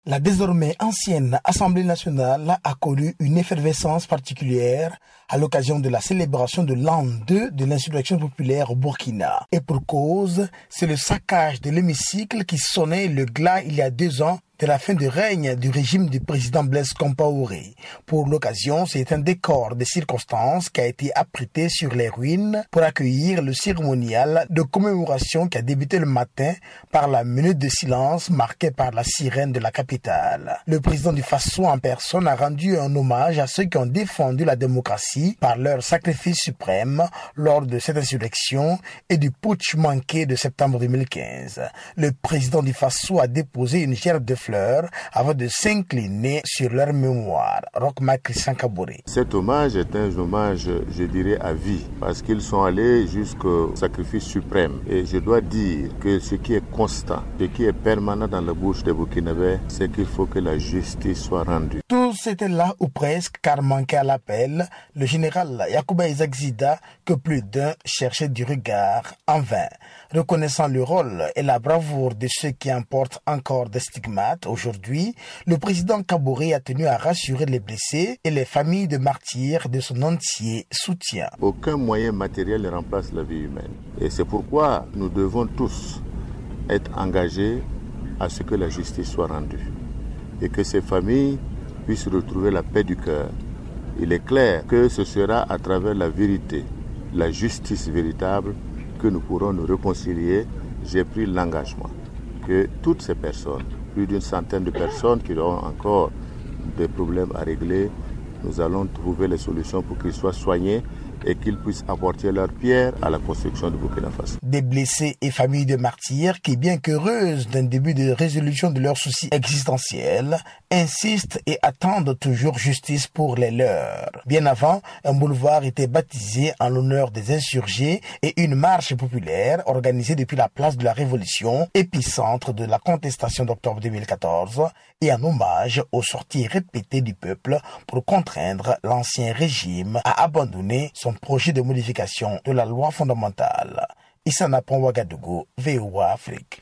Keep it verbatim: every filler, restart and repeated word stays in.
La désormais ancienne Assemblée nationale a connu une effervescence particulière à l'occasion de la célébration de l'an deux de l'insurrection populaire au Burkina. Et pour cause, c'est le saccage de l'hémicycle qui sonnait le glas il y a deux ans de la fin du règne du régime du président Blaise Compaoré. Pour l'occasion, c'est un décor de circonstances qui a été apprêté sur les ruines pour accueillir le cérémonial de commémoration qui a débuté le matin par la minute de silence marquée par la sirène de la capitale. Le président du Faso en personne a rendu un hommage à ceux qui ont défendu la démocratie par leur sacrifice suprême lors de cette insurrection et du putsch manqué de septembre deux mille quinze. Le président du Faso a déposé une gerbe de fleurs avant de s'incliner sur leur mémoire. Rochma Christian Kabouré. Cet hommage est un hommage, je dirais, à vie, parce qu'ils sont allés jusqu'au sacrifice suprême. Et je dois dire que ce qui est constant, ce qui est permanent dans la bouche des Burkinabés, c'est qu'il faut que la justice soit rendue. Tous étaient là ou presque, car manquait à l'appel le général Yacouba Isaac Zida, que plus d'un cherchait du regard en vain. Reconnaissant le rôle et la bravoure de ceux qui emportent encore des stigmates, aujourd'hui, le président Kaboré a tenu à rassurer les blessés et les familles de martyrs de son entier soutien. Aucun moyen matériel ne remplace la vie humaine. Et c'est pourquoi nous devons tous être engagés à ce que la justice soit rendue et que ces familles puissent retrouver la paix du cœur. Il est clair que ce sera à travers la vérité, la justice véritable, que nous pourrons nous réconcilier. J'ai pris l'engagement que toutes ces personnes, plus d'une centaine de personnes qui auront encore des problèmes à régler, nous allons trouver les solutions pour qu'ils soient soignés et qu'ils puissent apporter leur pierre à la construction du Burkina Faso. Des blessés et familles de martyrs qui, bien qu'heureuses d'un début de résolution de leurs soucis existentiels, insistent et attendent toujours justice pour les leurs. Bien avant, un boulevard était baptisé en l'honneur des insurgés et une marche populaire organisée depuis la place de la Révolution, épicentre de la contestation d'octobre deux mille quatorze, et en hommage aux sorties répétées du peuple pour contraindre l'ancien régime à abandonner son projet de modification de la loi fondamentale. Issa Napon Ouagadougou, V O A Afrique.